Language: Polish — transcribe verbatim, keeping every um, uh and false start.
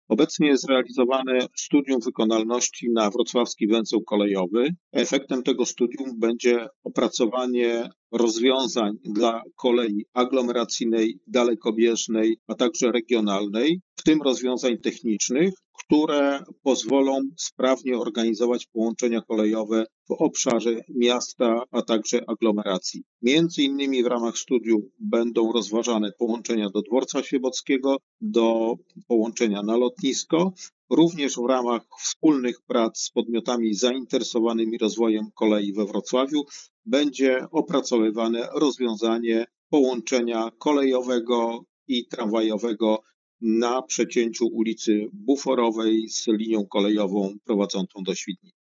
Obecnie jest realizowane studium wykonalności na wrocławski węzeł kolejowy. Efektem tego studium będzie opracowanie rozwiązań dla kolei aglomeracyjnej, dalekobieżnej, a także regionalnej, w tym rozwiązań technicznych, które pozwolą sprawnie organizować połączenia kolejowe w obszarze miasta, a także aglomeracji. Między innymi w ramach studium będą rozważane połączenia do dworca świebockiego, do połączenia na lotnisko, również w ramach wspólnych prac z podmiotami zainteresowanymi rozwojem kolei we Wrocławiu będzie opracowywane rozwiązanie połączenia kolejowego i tramwajowego na przecięciu ulicy Buforowej z linią kolejową prowadzącą do Świdnicy.